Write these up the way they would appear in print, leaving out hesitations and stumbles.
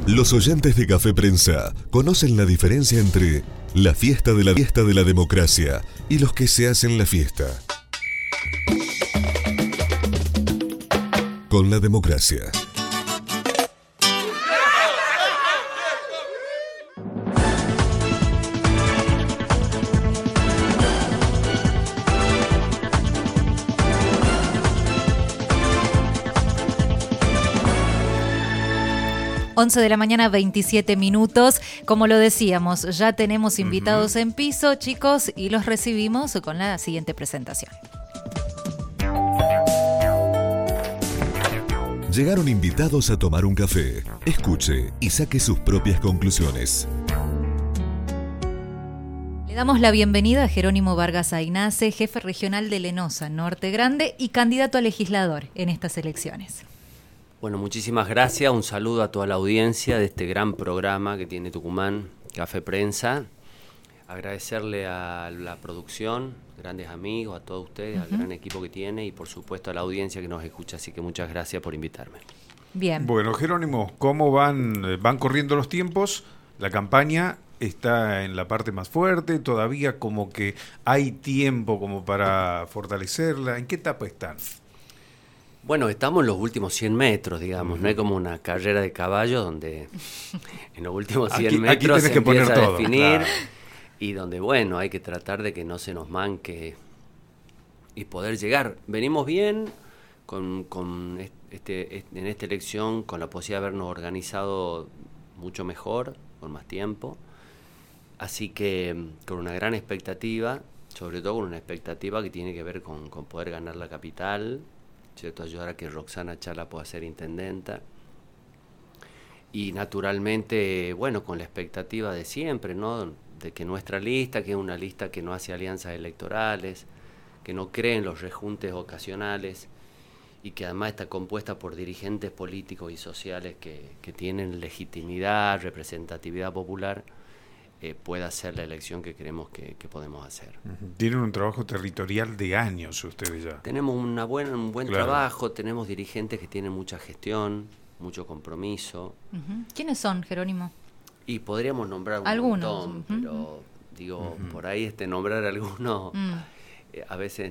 Los oyentes de Café Prensa conocen la diferencia entre la fiesta de la democracia y los que se hacen la fiesta. Con la democracia. Once de la mañana, 27 minutos. Como lo decíamos, ya tenemos invitados en piso, chicos, y los recibimos con la siguiente presentación. Llegaron invitados a tomar un café. Escuche y saque sus propias conclusiones. Le damos la bienvenida a Jerónimo Vargas Aynace, jefe regional de Lenosa, Norte Grande y candidato a legislador en estas elecciones. Bueno, muchísimas gracias. Un saludo a toda la audiencia de este gran programa que tiene Tucumán, Café Prensa. Agradecerle a la producción, grandes amigos, a todos ustedes, al gran equipo que tiene y por supuesto a la audiencia que nos escucha. Así que muchas gracias por invitarme. Bien. Bueno, Jerónimo, ¿cómo van corriendo los tiempos? La campaña está en la parte más fuerte, todavía como que hay tiempo como para fortalecerla. ¿En qué etapa están? Bueno, estamos en los últimos 100 metros, digamos. No es como una carrera de caballo donde en los últimos 100 metros se empieza a definir, claro. Y donde, bueno, hay que tratar de que no se nos manque y poder llegar. Venimos bien en esta elección, con la posibilidad de habernos organizado mucho mejor, con más tiempo. Así que con una gran expectativa, sobre todo con una expectativa que tiene que ver con poder ganar la capital, ¿cierto? Ayudar a que Roxana Chala pueda ser intendenta y naturalmente, bueno, con la expectativa de siempre, ¿no? De que nuestra lista, que es una lista que no hace alianzas electorales, que no cree en los rejuntes ocasionales y que además está compuesta por dirigentes políticos y sociales que tienen legitimidad, representatividad popular, pueda ser la elección que creemos que podemos hacer. Tienen un trabajo territorial de años ustedes ya. Tenemos un buen claro. trabajo, tenemos dirigentes que tienen mucha gestión, mucho compromiso. ¿Quiénes son, Jerónimo? Y podríamos nombrar un algunos montón, pero digo, por ahí nombrar algunos, a veces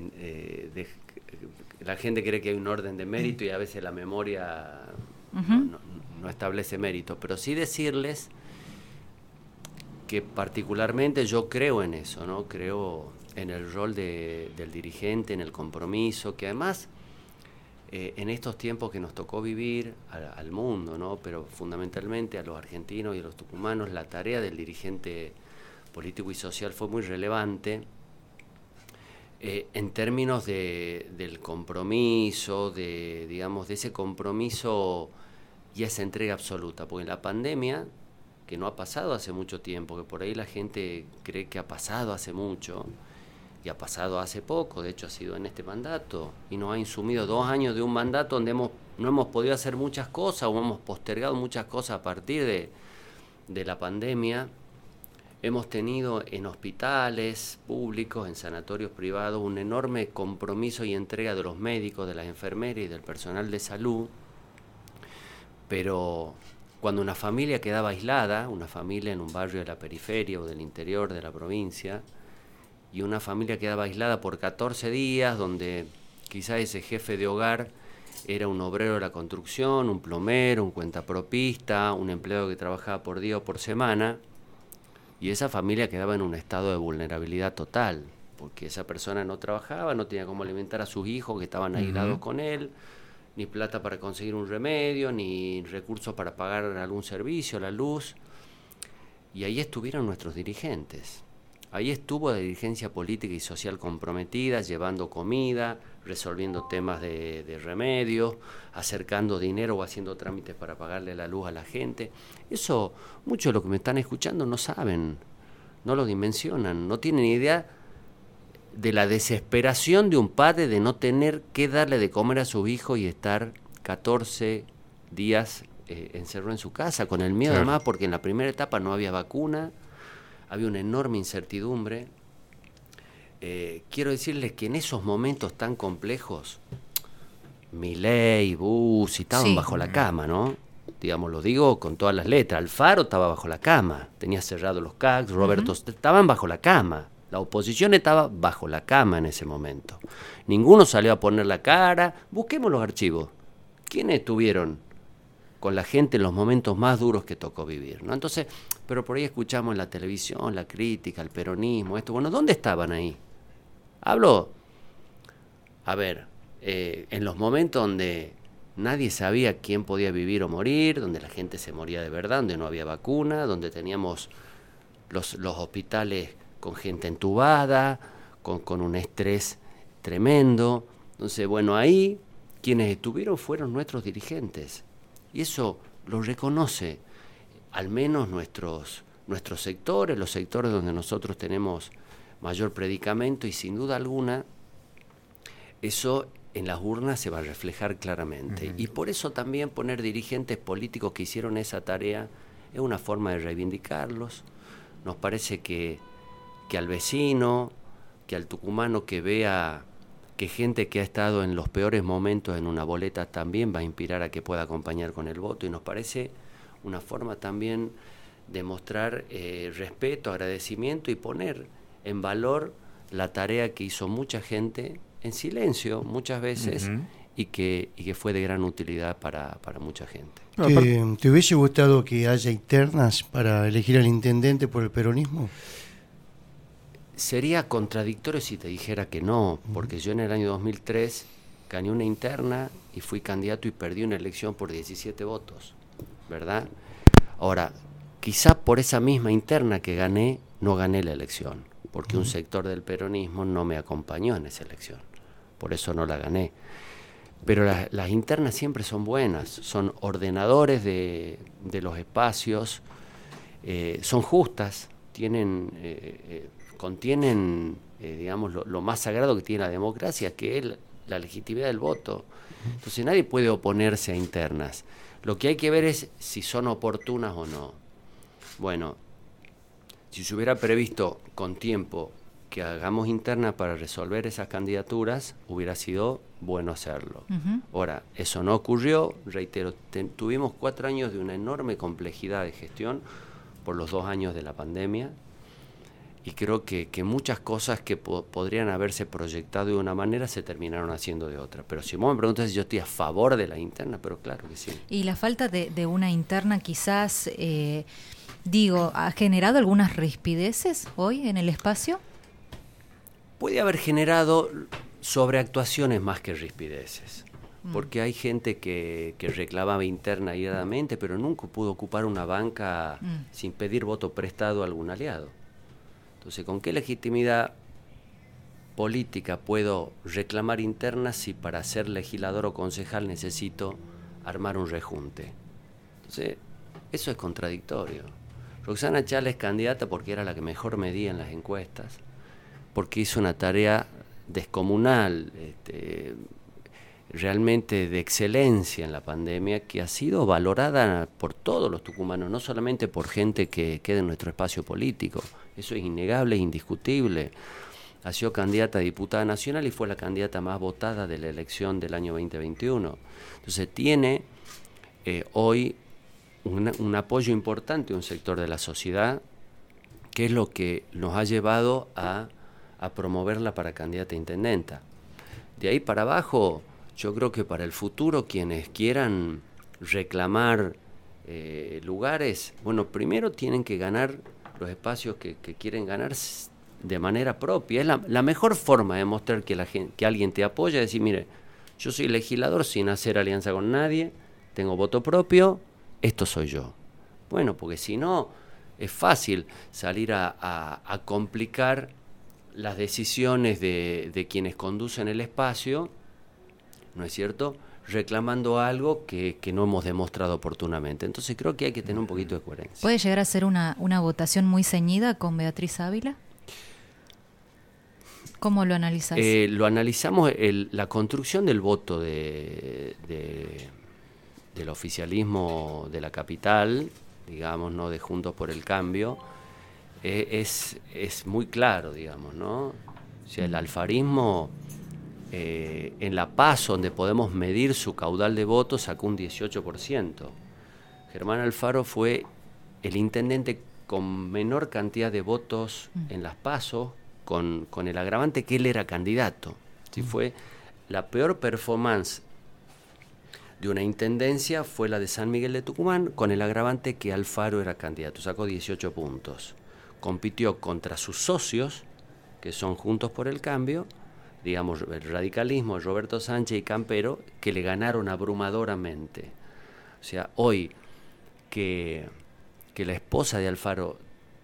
la gente cree que hay un orden de mérito y a veces la memoria no establece mérito, pero sí decirles que particularmente yo creo en eso, ¿no? Creo en el rol del dirigente, en el compromiso, que además en estos tiempos que nos tocó vivir al mundo, ¿no? Pero fundamentalmente a los argentinos y a los tucumanos, la tarea del dirigente político y social fue muy relevante en términos del compromiso, digamos, de ese compromiso y esa entrega absoluta, porque en la pandemia, que no ha pasado hace mucho tiempo, que por ahí la gente cree que ha pasado hace mucho, y ha pasado hace poco, de hecho ha sido en este mandato, y nos ha insumido 2 años de un mandato donde no hemos podido hacer muchas cosas, o hemos postergado muchas cosas a partir de la pandemia. Hemos tenido en hospitales públicos, en sanatorios privados, un enorme compromiso y entrega de los médicos, de las enfermeras y del personal de salud, pero cuando una familia quedaba aislada, una familia en un barrio de la periferia o del interior de la provincia, y una familia quedaba aislada por 14 días, donde quizá ese jefe de hogar era un obrero de la construcción, un plomero, un cuentapropista, un empleado que trabajaba por día o por semana, y esa familia quedaba en un estado de vulnerabilidad total, porque esa persona no trabajaba, no tenía cómo alimentar a sus hijos que estaban aislados con él, ni plata para conseguir un remedio, ni recursos para pagar algún servicio, la luz. Y ahí estuvieron nuestros dirigentes. Ahí estuvo la dirigencia política y social comprometida, llevando comida, resolviendo temas de remedios, acercando dinero o haciendo trámites para pagarle la luz a la gente. Eso, muchos de los que me están escuchando no saben, no lo dimensionan, no tienen idea de la desesperación de un padre de no tener que darle de comer a sus hijos y estar 14 días encerrado en su casa, con el miedo además, porque en la primera etapa no había vacuna, había una enorme incertidumbre. Quiero decirles que en esos momentos tan complejos, Milei, Bussi estaban bajo la cama, ¿no? digamos, lo digo con todas las letras. Alfaro estaba bajo la cama, tenía cerrados los CACs, Roberto, estaban bajo la cama. La oposición estaba bajo la cama en ese momento. Ninguno salió a poner la cara. Busquemos los archivos. ¿Quiénes estuvieron con la gente en los momentos más duros que tocó vivir, ¿no? Entonces, pero por ahí escuchamos en la televisión la crítica, el peronismo, esto. Bueno, ¿dónde estaban ahí? Hablo, a ver, en los momentos donde nadie sabía quién podía vivir o morir, donde la gente se moría de verdad, donde no había vacuna, donde teníamos los hospitales con gente entubada, con un estrés tremendo. Entonces, bueno, ahí quienes estuvieron fueron nuestros dirigentes. Y eso lo reconoce al menos nuestros sectores, los sectores donde nosotros tenemos mayor predicamento, y sin duda alguna eso en las urnas se va a reflejar claramente. Y por eso también poner dirigentes políticos que hicieron esa tarea es una forma de reivindicarlos. Nos parece que al vecino, que al tucumano que vea que gente que ha estado en los peores momentos en una boleta también va a inspirar a que pueda acompañar con el voto, y nos parece una forma también de mostrar respeto, agradecimiento y poner en valor la tarea que hizo mucha gente en silencio muchas veces y que fue de gran utilidad para mucha gente. ¿Te hubiese gustado que haya internas para elegir al intendente por el peronismo? Sería contradictorio si te dijera que no, porque yo en el año 2003 gané una interna y fui candidato y perdí una elección por 17 votos, ¿verdad? Ahora, quizá por esa misma interna que gané, no gané la elección, porque un sector del peronismo no me acompañó en esa elección, por eso no la gané. Pero las internas siempre son buenas, son ordenadores de los espacios, son justas, contienen, digamos, lo más sagrado que tiene la democracia, que es la legitimidad del voto. Entonces nadie puede oponerse a internas. Lo que hay que ver es si son oportunas o no. Bueno, si se hubiera previsto con tiempo que hagamos interna para resolver esas candidaturas, hubiera sido bueno hacerlo. Ahora, eso no ocurrió, reitero, tuvimos 4 años de una enorme complejidad de gestión por los 2 años de la pandemia, y creo que muchas cosas que podrían haberse proyectado de una manera se terminaron haciendo de otra. Pero si vos me preguntas si yo estoy a favor de la interna, pero claro que sí. Y la falta de una interna quizás, ¿ha generado algunas rispideces hoy en el espacio? Puede haber generado sobreactuaciones más que rispideces. Porque hay gente que reclamaba interna airadamente, pero nunca pudo ocupar una banca sin pedir voto prestado a algún aliado. Entonces, ¿con qué legitimidad política puedo reclamar internas si para ser legislador o concejal necesito armar un rejunte? Entonces, eso es contradictorio. Roxana Chala es candidata porque era la que mejor medía en las encuestas, porque hizo una tarea descomunal, realmente de excelencia en la pandemia, que ha sido valorada por todos los tucumanos, no solamente por gente que queda en nuestro espacio político. Eso es innegable e indiscutible. Ha sido candidata a diputada nacional y fue la candidata más votada de la elección del año 2021. Entonces tiene hoy un apoyo importante de un sector de la sociedad, que es lo que nos ha llevado a promoverla para candidata a intendenta. De ahí para abajo, yo creo que para el futuro quienes quieran reclamar lugares, bueno, primero tienen que ganar los espacios que quieren ganar de manera propia. Es la mejor forma de mostrar que alguien te apoya, es decir, mire, yo soy legislador sin hacer alianza con nadie, tengo voto propio, esto soy yo. Bueno, porque si no, es fácil salir a complicar las decisiones de quienes conducen el espacio, ¿no es cierto?, reclamando algo que no hemos demostrado oportunamente. Entonces creo que hay que tener un poquito de coherencia. ¿Puede llegar a ser una votación muy ceñida con Beatriz Ávila? ¿Cómo lo analizás? Lo analizamos, la construcción del voto del oficialismo de la capital, digamos, ¿no?, de Juntos por el Cambio, es muy claro, digamos, ¿no? O sea, el alfarismo en La Paz, donde podemos medir su caudal de votos, sacó un 18%. Germán Alfaro fue el intendente con menor cantidad de votos en las PASO, con el agravante que él era candidato. ¿Sí? Fue la peor performance de una intendencia fue la de San Miguel de Tucumán, con el agravante que Alfaro era candidato. Sacó 18 puntos. Compitió contra sus socios, que son Juntos por el Cambio, digamos, el radicalismo, Roberto Sánchez y Campero, que le ganaron abrumadoramente. O sea, hoy que la esposa de Alfaro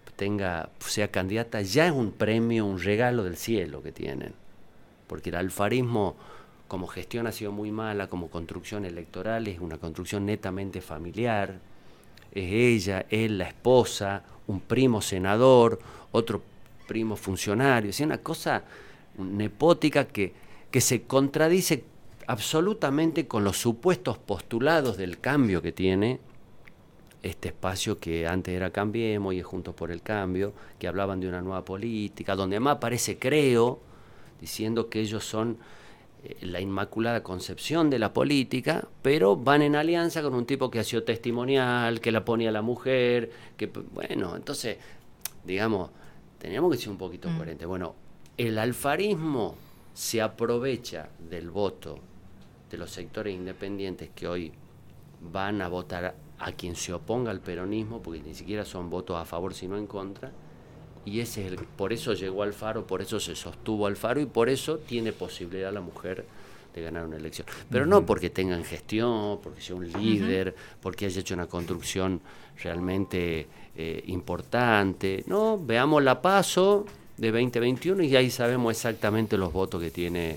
sea candidata, ya es un premio, un regalo del cielo que tienen. Porque el alfarismo, como gestión, ha sido muy mala, como construcción electoral, es una construcción netamente familiar. Es ella, él, la esposa, un primo senador, otro primo funcionario. Es una cosa nepótica que se contradice absolutamente con los supuestos postulados del cambio que tiene este espacio que antes era Cambiemos y es Juntos por el Cambio, que hablaban de una nueva política, donde además aparece Creo, diciendo que ellos son la inmaculada concepción de la política, pero van en alianza con un tipo que ha sido testimonial, que la pone a la mujer, que bueno, entonces, digamos, tenemos que ser un poquito coherentes. Bueno, el alfarismo se aprovecha del voto de los sectores independientes que hoy van a votar a quien se oponga al peronismo, porque ni siquiera son votos a favor sino en contra, y ese es por eso llegó Alfaro, por eso se sostuvo Alfaro y por eso tiene posibilidad la mujer de ganar una elección. Pero no porque tengan gestión, porque sea un líder, porque haya hecho una construcción realmente importante. No, veamos la PASO de 2021 y ahí sabemos exactamente los votos que tiene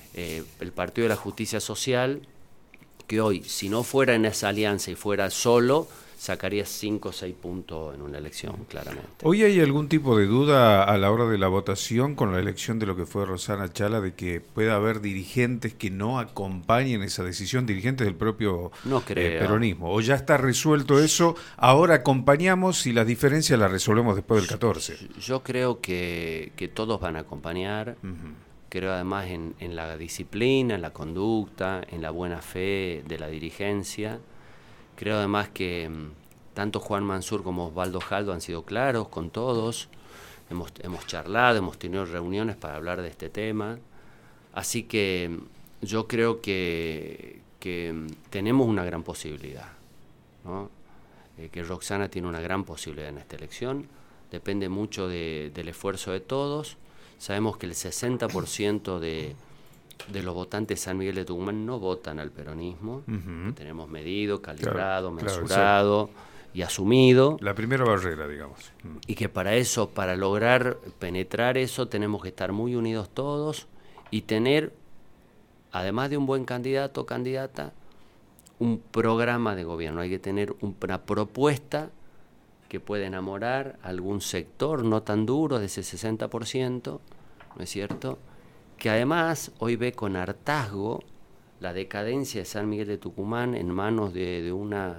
el Partido de la Justicia Social, que hoy, si no fuera en esa alianza y fuera solo, sacaría 5 o 6 puntos en una elección, claramente. ¿Hoy hay algún tipo de duda a la hora de la votación con la elección de lo que fue Rosana Chala, de que pueda haber dirigentes que no acompañen esa decisión, dirigentes del propio peronismo? ¿O ya está resuelto eso? Ahora acompañamos y las diferencias las resolvemos después del 14. Yo creo que todos van a acompañar. Creo además en la disciplina, en la conducta, en la buena fe de la dirigencia. Creo además que tanto Juan Mansur como Osvaldo Jaldo han sido claros con todos. Hemos charlado, hemos tenido reuniones para hablar de este tema. Así que yo creo que tenemos una gran posibilidad, ¿no? Que Roxana tiene una gran posibilidad en esta elección. Depende mucho del esfuerzo de todos. Sabemos que el 60% de los votantes de San Miguel de Tucumán no votan al peronismo. Que tenemos medido, calibrado, mensurado y asumido. La primera barrera, digamos. Y que para eso, para lograr penetrar eso, tenemos que estar muy unidos todos y tener, además de un buen candidato o candidata, un programa de gobierno. Hay que tener una propuesta que puede enamorar a algún sector no tan duro de ese 60%, ¿no es cierto?, que además hoy ve con hartazgo la decadencia de San Miguel de Tucumán en manos de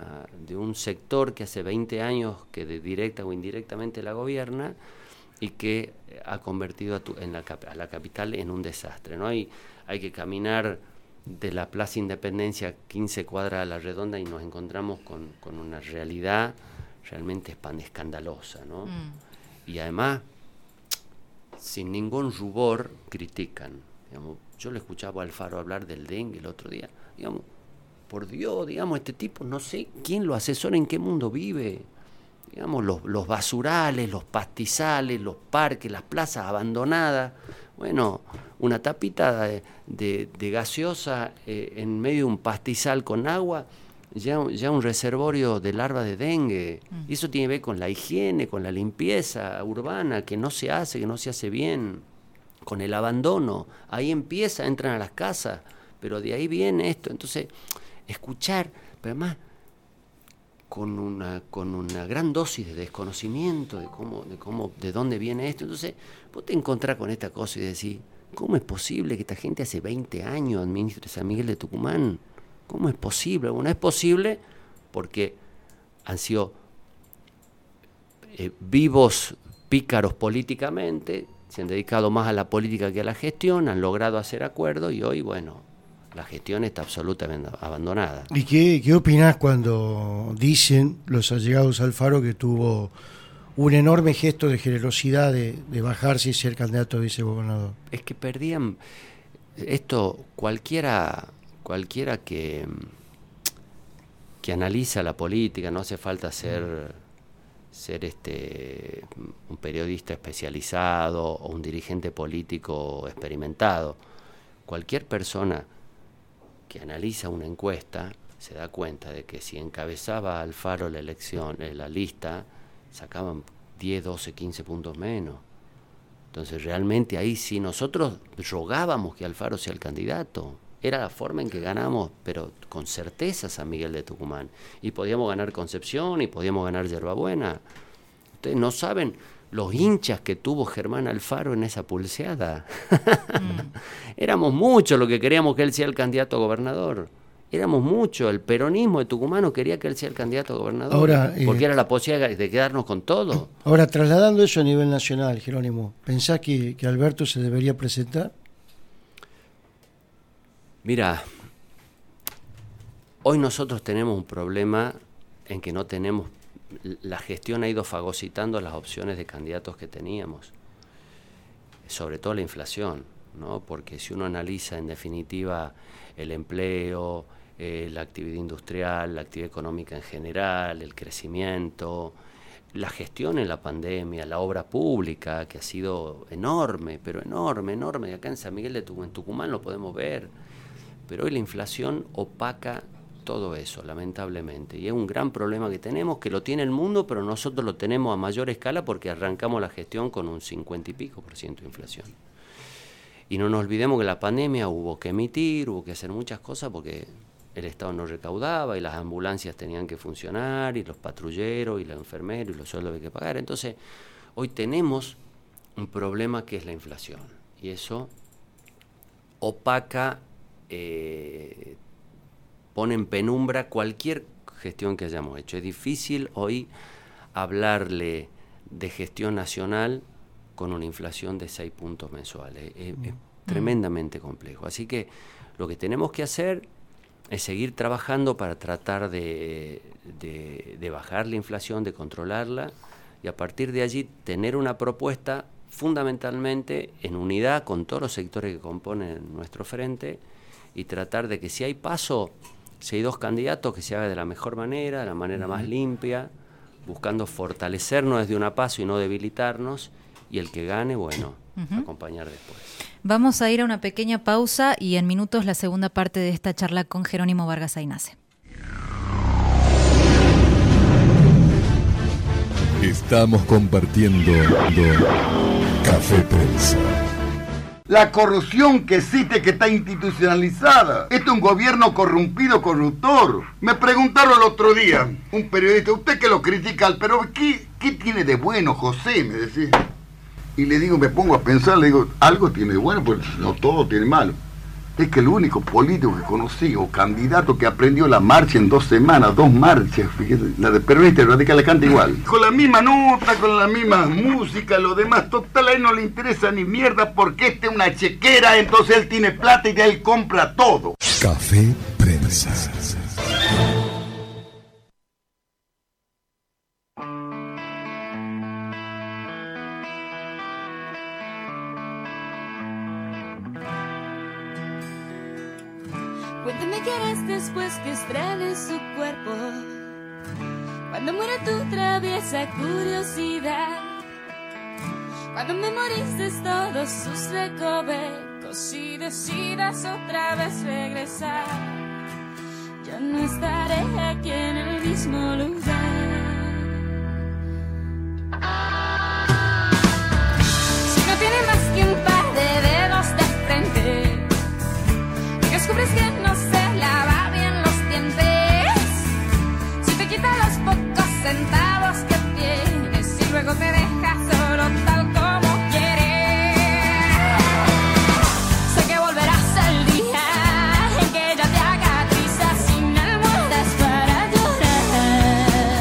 un sector que hace 20 años que directa o indirectamente la gobierna y que ha convertido a la capital en un desastre, ¿no? Hay que caminar de la Plaza Independencia 15 cuadras a la redonda y nos encontramos con una realidad realmente escandalosa, ¿no? Y además, sin ningún rubor, critican. Digamos, yo le escuchaba a Alfaro hablar del dengue el otro día. Digamos, por Dios, digamos, este tipo, no sé quién lo asesora, en qué mundo vive. Digamos, los basurales, los pastizales, los parques, las plazas abandonadas. Bueno, una tapita de gaseosa en medio de un pastizal con agua, ya un reservorio de larvas de dengue. Y eso tiene que ver con la higiene, con la limpieza urbana, que no se hace bien, con el abandono. Ahí entran a las casas, pero de ahí viene esto. Entonces, escuchar, pero además con una gran dosis de desconocimiento de dónde viene esto. Entonces, vos te encontrás con esta cosa y decís, ¿cómo es posible que esta gente hace 20 años administre San Miguel de Tucumán? ¿Cómo es posible? Bueno, es posible porque han sido vivos pícaros políticamente, se han dedicado más a la política que a la gestión, han logrado hacer acuerdos y hoy, bueno, La gestión está absolutamente abandonada. ¿Y qué opinás cuando dicen los allegados a Alfaro que tuvo un enorme gesto de generosidad de bajarse y ser candidato a vicegobernador? Es que perdían esto, cualquiera que analiza la política, no hace falta ser un periodista especializado o un dirigente político experimentado. Cualquier persona que analiza una encuesta se da cuenta de que si encabezaba Alfaro la elección, la lista, sacaban 10, 12, 15 puntos menos. Entonces realmente ahí sí nosotros rogábamos que Alfaro sea el candidato. Era la forma en que ganamos, pero con certeza, San Miguel de Tucumán. Y podíamos ganar Concepción y podíamos ganar Yerbabuena. Ustedes no saben los hinchas que tuvo Germán Alfaro en esa pulseada. Éramos muchos los que queríamos que él sea el candidato a gobernador. Éramos muchos. El peronismo de tucumano quería que él sea el candidato a gobernador. Ahora, porque era la posibilidad de quedarnos con todo. Ahora, trasladando eso a nivel nacional, Jerónimo, ¿pensás que Alberto se debería presentar? Mira, hoy nosotros tenemos un problema en que no tenemos... La gestión ha ido fagocitando las opciones de candidatos que teníamos, sobre todo la inflación, ¿no? Porque si uno analiza en definitiva el empleo, la actividad industrial, la actividad económica en general, el crecimiento, la gestión en la pandemia, la obra pública, que ha sido enorme, pero enorme, y acá en San Miguel de Tucumán lo podemos ver, pero hoy la inflación opaca todo eso, lamentablemente, y es un gran problema que tenemos, que lo tiene el mundo, pero nosotros lo tenemos a mayor escala porque arrancamos la gestión con un 50 y pico % de inflación. Y no nos olvidemos que la pandemia hubo que emitir, hubo que hacer muchas cosas porque el Estado no recaudaba y las ambulancias tenían que funcionar y los patrulleros y los enfermeros y los sueldos había que pagar. Entonces, hoy tenemos un problema que es la inflación y eso opaca, pone en penumbra cualquier gestión que hayamos hecho. Es difícil hoy hablarle de gestión nacional con una inflación de 6 puntos mensuales. Es tremendamente complejo. Así que lo que tenemos que hacer es seguir trabajando para tratar de bajar la inflación, de controlarla, y a partir de allí tener una propuesta fundamentalmente en unidad con todos los sectores que componen nuestro frente y tratar de que si hay paso, si hay dos candidatos, que se haga de la mejor manera, de la manera más limpia, buscando fortalecernos desde una paso y no debilitarnos, y el que gane, bueno, acompañar después. Vamos a ir a una pequeña pausa y en minutos la segunda parte de esta charla con Jerónimo Vargas Aynace. Estamos compartiendo Café Prensa. La corrupción que existe, que está institucionalizada. Este es un gobierno corrompido, corruptor. Me preguntaron el otro día, un periodista, usted que lo critica, pero ¿qué tiene de bueno, José? Me decía. Y le digo, me pongo a pensar, le digo, algo tiene de bueno, pues no todo tiene malo. Es que el único político que conocí, o candidato que aprendió la marcha en 2 semanas, 2 marchas, fíjate, la de peronista y radical la canta igual. Con la misma nota, con la misma música, lo demás, total, a él no le interesa ni mierda porque este es una chequera, entonces él tiene plata y de él compra todo. Café Prensa. Cuéntame qué harás después que estrenes su cuerpo, cuando muera tu traviesa curiosidad, cuando memorices todos sus recovecos y decidas otra vez regresar. Yo no estaré aquí en el mismo lugar. Si no tiene más que un par de dedos de frente, descubres que no se lava bien los dientes, si te quita los pocos centavos que tienes y luego te deja solo tal como quieres, sé que volverás el día en que ella te haga trizas sin almohadas para llorar.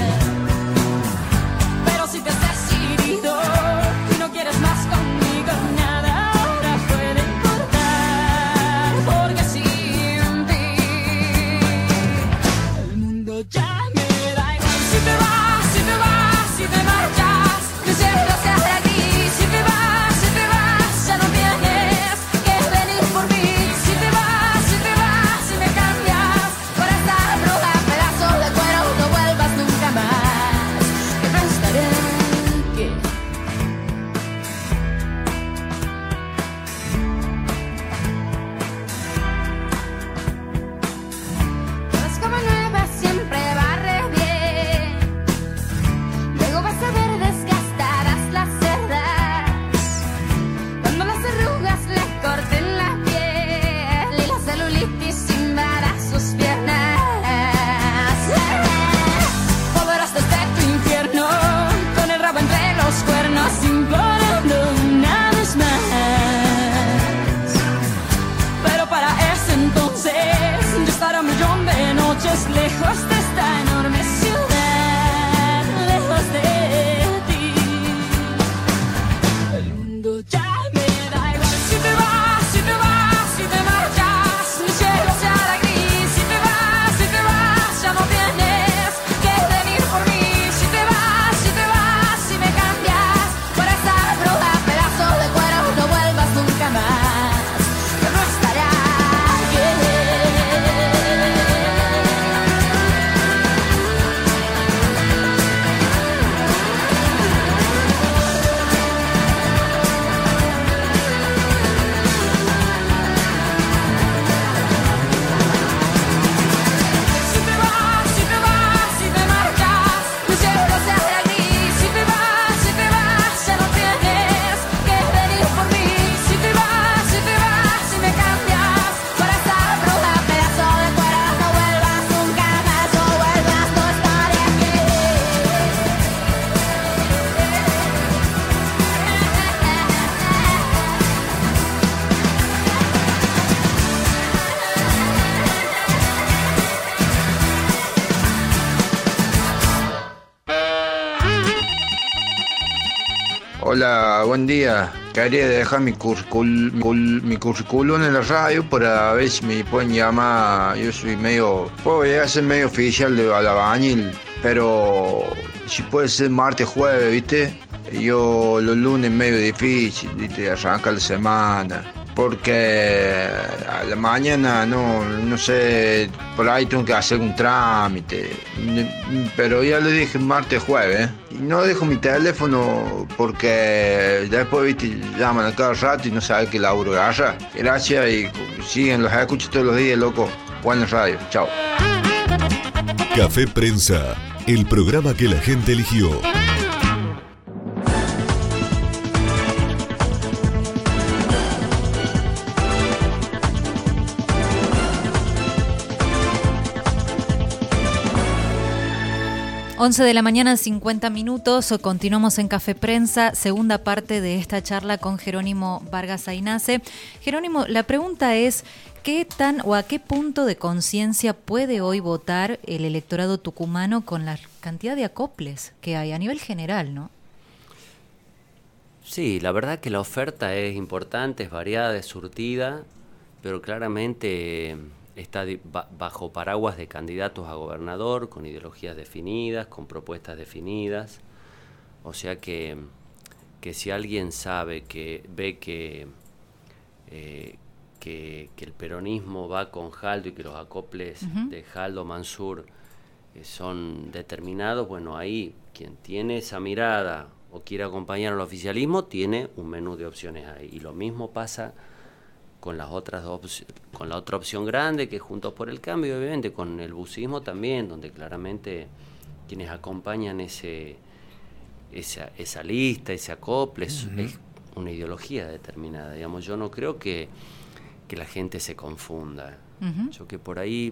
Hola, buen día. Quería dejar mi currículum en la radio para ver si me pueden llamar. Yo soy puedo llegar a ser medio oficial de albañil, pero si puede ser martes, jueves, ¿viste? Yo los lunes medio difícil, ¿viste? Arranca la semana. Porque a la mañana no sé, por ahí tengo que hacer un trámite. Pero ya le dije martes, jueves. Y no dejo mi teléfono porque después, viste, llaman a cada rato y no saben qué laburo agarra. Gracias y siguen, los escucho todos los días, loco. Buena radio, chao. Café Prensa, el programa que la gente eligió. Once de la mañana, 50 minutos. Continuamos en Café Prensa, segunda parte de esta charla con Jerónimo Vargas Aynace. Jerónimo, la pregunta es, ¿qué tan o a qué punto de conciencia puede hoy votar el electorado tucumano con la cantidad de acoples que hay a nivel general, no? Sí, la verdad que la oferta es importante, es variada, es surtida, pero claramente está bajo paraguas de candidatos a gobernador, con ideologías definidas, con propuestas definidas. O sea que si alguien sabe, ve que el peronismo va con Jaldo y que los acoples de Jaldo Mansur son determinados, bueno, ahí quien tiene esa mirada o quiere acompañar al oficialismo tiene un menú de opciones ahí. Y lo mismo pasa con las otras con la otra opción grande, que es Juntos por el Cambio, obviamente, con el bucismo también, donde claramente quienes acompañan esa lista, ese acople, es una ideología determinada. Digamos, yo no creo que la gente se confunda. Yo que por ahí,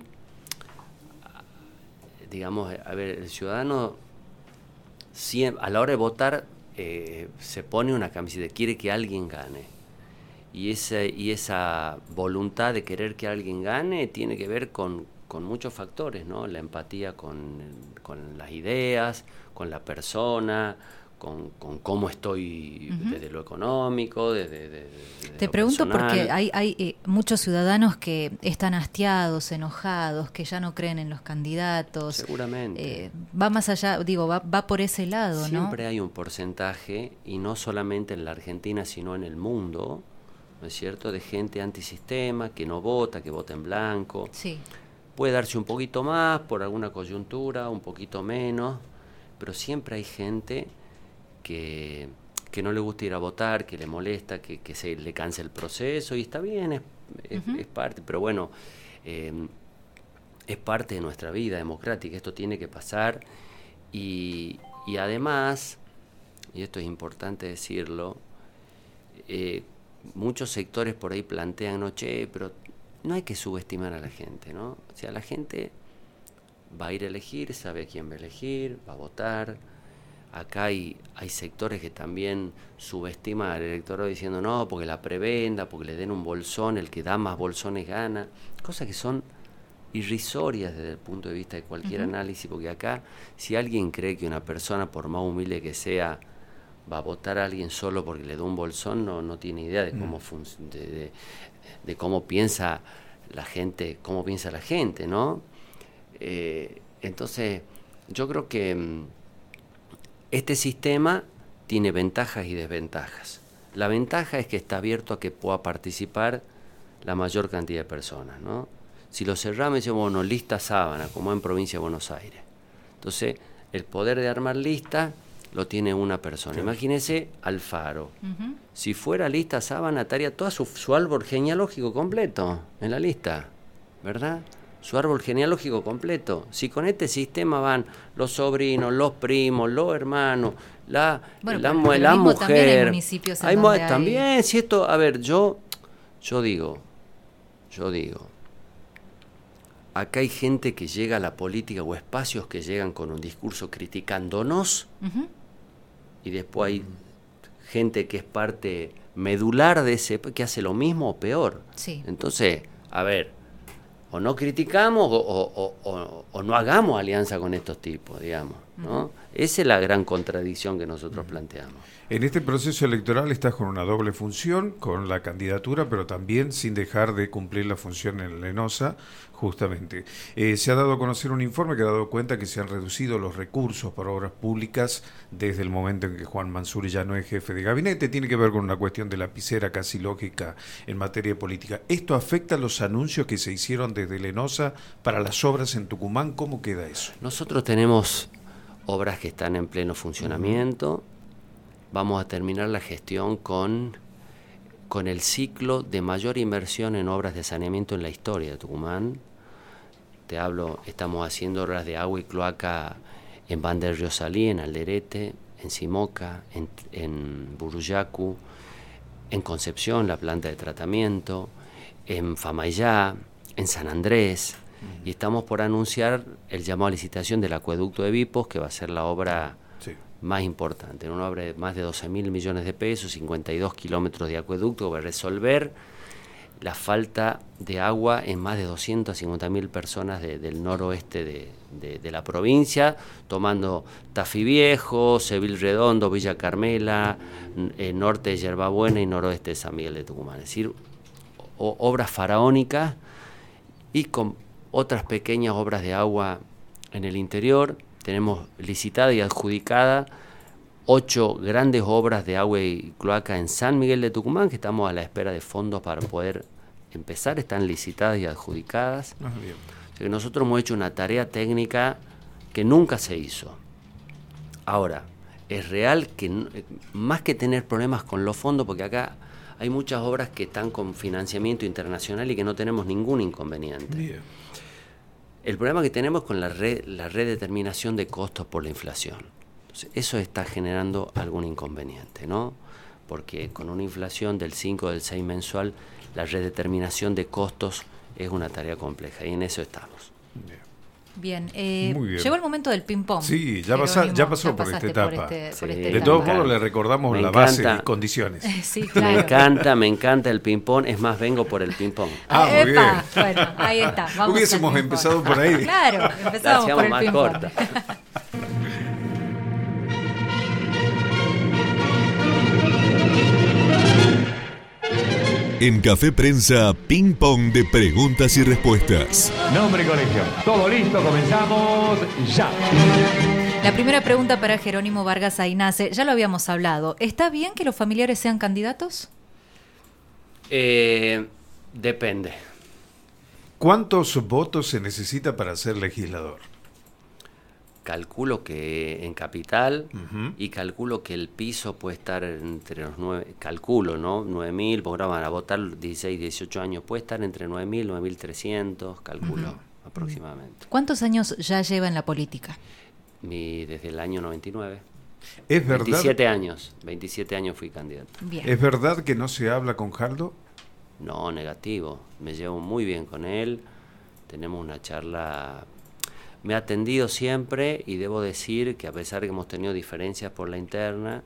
digamos, a ver, el ciudadano a la hora de votar se pone una camiseta, quiere que alguien gane. Y esa voluntad de querer que alguien gane tiene que ver con muchos factores, ¿no? La empatía con las ideas, con la persona, con cómo estoy desde lo económico, desde Te lo pregunto personal. porque hay muchos ciudadanos que están hastiados, enojados, que ya no creen en los candidatos. Seguramente. Va más allá, digo, va por ese lado, ¿no? Siempre hay un porcentaje, y no solamente en la Argentina, sino en el mundo, ¿no es cierto?, de gente antisistema, que no vota, que vota en blanco. Sí. Puede darse un poquito más por alguna coyuntura, un poquito menos, pero siempre hay gente que no le gusta ir a votar, que le molesta, que se le canse el proceso, y está bien, es parte, pero bueno, es parte de nuestra vida democrática, esto tiene que pasar, y además, y esto es importante decirlo, muchos sectores por ahí plantean, no, pero no hay que subestimar a la gente, ¿no? O sea, la gente va a ir a elegir, sabe a quién va a elegir, va a votar. Acá hay sectores que también subestiman al electorado diciendo, no, porque la prebenda, porque le den un bolsón, el que da más bolsones gana. Cosas que son irrisorias desde el punto de vista de cualquier análisis, porque acá, si alguien cree que una persona, por más humilde que sea, va a votar a alguien solo porque le da un bolsón, no tiene idea de cómo de cómo piensa la gente, ¿no? Entonces, yo creo que este sistema tiene ventajas y desventajas. La ventaja es que está abierto a que pueda participar la mayor cantidad de personas, ¿no? Si lo cerramos, decimos, bueno, lista sábana, como en Provincia de Buenos Aires. Entonces, el poder de armar lista lo tiene una persona. Claro. Imagínese Alfaro. Si fuera lista sábana, estaría todo su árbol genealógico completo en la lista, ¿verdad? Su árbol genealógico completo. Si con este sistema van los sobrinos, los primos, los hermanos, la mujer. También hay municipios en donde hay... También, si esto, a ver, yo digo, acá hay gente que llega a la política, o espacios que llegan con un discurso criticándonos, y después hay gente que es parte medular de ese, que hace lo mismo o peor. Sí. Entonces, a ver, o no criticamos o no hagamos alianza con estos tipos, digamos. ¿no? Esa es la gran contradicción que nosotros planteamos. En este proceso electoral estás con una doble función, con la candidatura, pero también sin dejar de cumplir la función en Lenosa, justamente. Se ha dado a conocer un informe que ha dado cuenta que se han reducido los recursos para obras públicas desde el momento en que Juan Manzur ya no es jefe de gabinete. Tiene que ver con una cuestión de lapicera casi lógica en materia política. ¿Esto afecta a los anuncios que se hicieron desde Lenosa para las obras en Tucumán? ¿Cómo queda eso? Nosotros tenemos obras que están en pleno funcionamiento. Vamos a terminar la gestión con el ciclo de mayor inversión en obras de saneamiento en la historia de Tucumán. Te hablo, estamos haciendo obras de agua y cloaca en Ban del Río Salí, en Alderete, en Simoca, en Buruyacu, en Concepción, la planta de tratamiento, en Famayá, en San Andrés, y estamos por anunciar el llamado a licitación del acueducto de Vipos, que va a ser la obra más importante, una obra de más de 12.000 millones de pesos, 52 kilómetros de acueducto, que va a resolver la falta de agua en más de 250.000 personas del noroeste de la provincia, tomando Tafí Viejo, Seville Redondo, Villa Carmela, norte de Yerbabuena y noroeste de San Miguel de Tucumán. Es decir, obras faraónicas y con otras pequeñas obras de agua en el interior. Tenemos licitada y adjudicada 8 grandes obras de agua y cloaca en San Miguel de Tucumán, que estamos a la espera de fondos para poder empezar. Están licitadas y adjudicadas. O sea que nosotros hemos hecho una tarea técnica que nunca se hizo. Ahora, es real que más que tener problemas con los fondos, porque acá hay muchas obras que están con financiamiento internacional y que no tenemos ningún inconveniente. Bien. El problema que tenemos es con la redeterminación de costos por la inflación. Entonces, eso está generando algún inconveniente, ¿no? Porque con una inflación del 5 o del 6 mensual, la redeterminación de costos es una tarea compleja y en eso estamos. Bien, Muy bien. Llegó el momento del ping-pong. Sí, ya pasó por esta etapa. De etapa. todos modos le recordamos la base y condiciones. Sí, claro. Me encanta el ping-pong, es más, vengo por el ping-pong. Muy bien. Bueno, ahí está. Vamos Hubiésemos empezado por ahí. Claro, empezamos por el más ping-pong. corta. En Café Prensa, ping pong de preguntas y respuestas. Nombre y colegio. Todo listo, comenzamos ya. La primera pregunta para Jerónimo Vargas Aynace, ya lo habíamos hablado. ¿Está bien que los familiares sean candidatos? Depende. ¿Cuántos votos se necesita para ser legislador? Calculo que en Capital, y calculo que el piso puede estar entre los 9, calculo, ¿no? 9.000, porque ahora van a votar 16, 18 años, puede estar entre 9.000, 9.300, calculo aproximadamente. ¿Cuántos años ya lleva en la política? Desde el año 99. ¿Es verdad? 27 años fui candidato. Bien. ¿Es verdad que no se habla con Jaldo? No, negativo. Me llevo muy bien con él. Tenemos una charla. Me ha atendido siempre y debo decir que a pesar de que hemos tenido diferencias por la interna,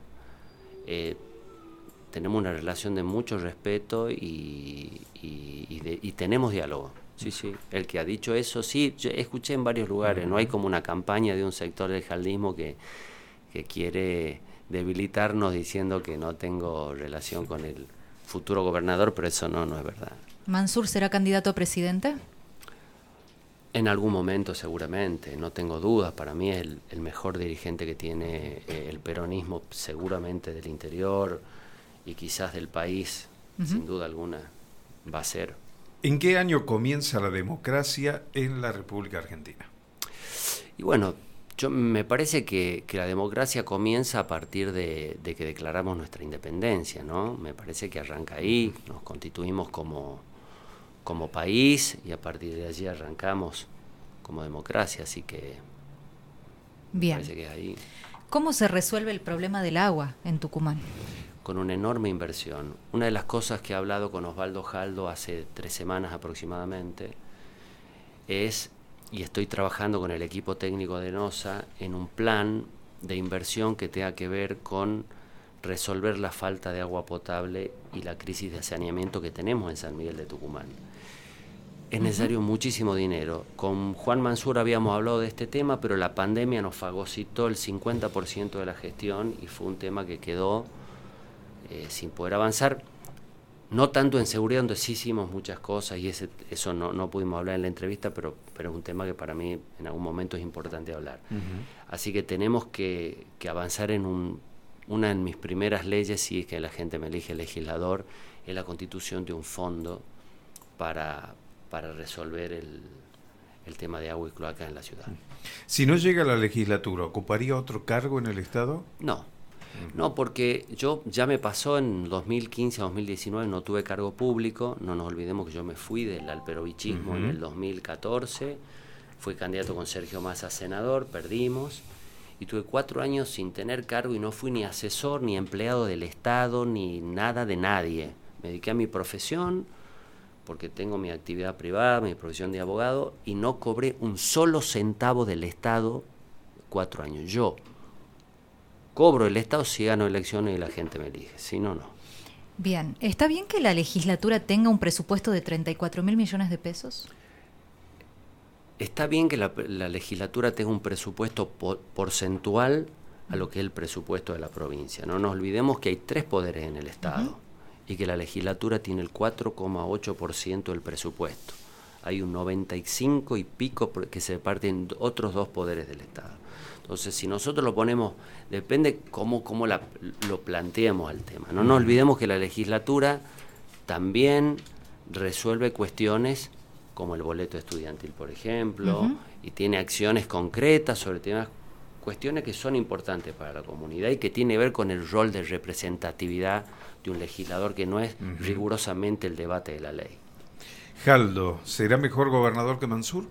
tenemos una relación de mucho respeto y tenemos diálogo. Sí. El que ha dicho eso, sí, yo escuché en varios lugares. No hay como una campaña de un sector del jaldismo que quiere debilitarnos diciendo que no tengo relación con el futuro gobernador, pero eso no es verdad. ¿Manzur será candidato a presidente? En algún momento seguramente, no tengo dudas. Para mí es el mejor dirigente que tiene el peronismo, seguramente del interior y quizás del país, sin duda alguna, va a ser. ¿En qué año comienza la democracia en la República Argentina? Y bueno, me parece que la democracia comienza a partir de que declaramos nuestra independencia, ¿no? Me parece que arranca ahí, nos constituimos como país y a partir de allí arrancamos como democracia, así que bien. Me parece que es ahí. ¿Cómo se resuelve el problema del agua en Tucumán? Con una enorme inversión. Una de las cosas que he hablado con Osvaldo Jaldo hace 3 semanas aproximadamente es, y estoy trabajando con el equipo técnico de NOSA, en un plan de inversión que tenga que ver con resolver la falta de agua potable y la crisis de saneamiento que tenemos en San Miguel de Tucumán. es necesario muchísimo dinero. Con Juan Mansur habíamos hablado de este tema, pero la pandemia nos fagocitó el 50% de la gestión y fue un tema que quedó sin poder avanzar. No tanto en seguridad, donde sí hicimos muchas cosas y eso no pudimos hablar en la entrevista, pero es un tema que para mí en algún momento es importante hablar. Así que tenemos que avanzar en una de mis primeras leyes, si es que la gente me elige legislador, es la constitución de un fondo para resolver el tema de agua y cloaca en la ciudad. Si no llega a la legislatura, ¿ocuparía otro cargo en el Estado? No, porque ya me pasó en 2015, 2019, no tuve cargo público. No nos olvidemos que yo me fui del alperovichismo en el 2014, fui candidato con Sergio Massa a senador, perdimos, y tuve 4 años sin tener cargo y no fui ni asesor, ni empleado del Estado, ni nada de nadie. Me dediqué a mi profesión, porque tengo mi actividad privada, mi profesión de abogado, y no cobré un solo centavo del Estado 4 años. Yo cobro el Estado si gano elecciones y la gente me elige, si no, no. Bien, ¿está bien que la legislatura tenga un presupuesto de 34.000 millones de pesos? Está bien que la legislatura tenga un presupuesto porcentual a lo que es el presupuesto de la provincia. No nos olvidemos que hay 3 poderes en el Estado y que la legislatura tiene el 4,8% del presupuesto. Hay un 95 y pico que se parten otros 2 poderes del Estado. Entonces, si nosotros lo ponemos, depende cómo lo planteemos al tema. No nos olvidemos que la legislatura también resuelve cuestiones como el boleto estudiantil, por ejemplo, y tiene acciones concretas sobre temas, cuestiones que son importantes para la comunidad y que tiene que ver con el rol de representatividad de un legislador, que no es rigurosamente el debate de la ley. Jaldo, ¿será mejor gobernador que Mansur?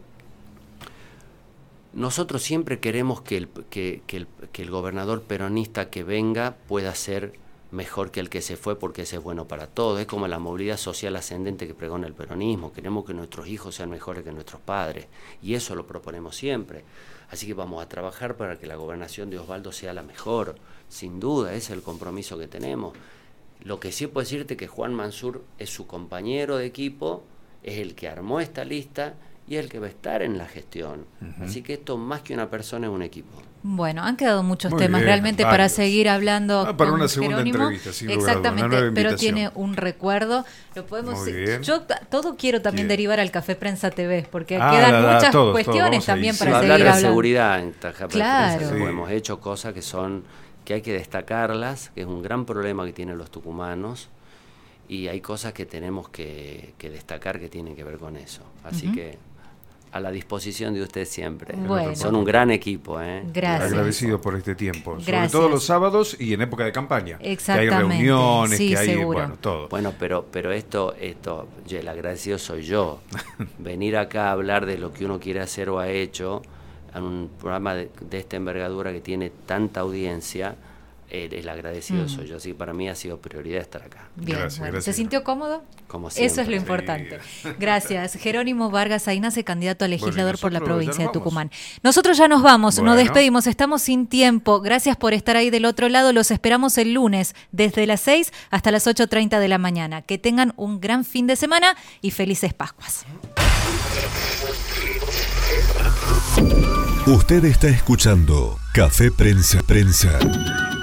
Nosotros siempre queremos que el gobernador peronista que venga pueda ser mejor que el que se fue, porque ese es bueno para todos. Es como la movilidad social ascendente que pregona el peronismo. Queremos que nuestros hijos sean mejores que nuestros padres, y eso lo proponemos siempre. Así que vamos a trabajar para que la gobernación de Osvaldo sea la mejor, sin duda, ese es el compromiso que tenemos. Lo que sí puedo decirte es que Juan Mansur es su compañero de equipo, es el que armó esta lista y es el que va a estar en la gestión. Así que esto, más que una persona, es un equipo. Bueno, han quedado muchos Muy temas bien, realmente varios. para seguir hablando. Para con una segunda Jerónimo. entrevista, sin lugar a dudas, Exactamente, una nueva pero invitación. tiene un recuerdo. Lo podemos. Muy bien. Yo todo quiero también Bien. derivar al Café Prensa TV, porque Ah, quedan muchas todos, cuestiones vamos a también ir. para Va a seguir hablar de hablando. seguridad en Taja Claro. Prensa. Sí. Hemos hecho cosas que hay que destacarlas, que es un gran problema que tienen los tucumanos, y hay cosas que tenemos que destacar que tienen que ver con eso. Así que a la disposición de usted siempre. Bueno. Son un gran equipo. Gracias. Agradecido por este tiempo. Sobre Gracias. todo los sábados y en época de campaña. Exactamente. Que hay reuniones, Sí, que hay, seguro. bueno, todo. Bueno, pero esto, el agradecido soy yo. Venir acá a hablar de lo que uno quiere hacer o ha hecho en un programa de esta envergadura que tiene tanta audiencia, el agradecido soy yo. Así que para mí ha sido prioridad estar acá. Bien, Gracias, bueno. gracias. ¿Se sintió cómodo? Como siempre. Eso es lo importante. Gracias. Jerónimo Vargas Aynace, candidato a legislador por la nosotros provincia ya de nos vamos. Tucumán. Nosotros ya nos vamos, Bueno. nos despedimos, estamos sin tiempo. Gracias por estar ahí del otro lado. Los esperamos el lunes, desde las 6 hasta las 8:30 de la mañana. Que tengan un gran fin de semana y felices Pascuas. Usted está escuchando Café Prensa.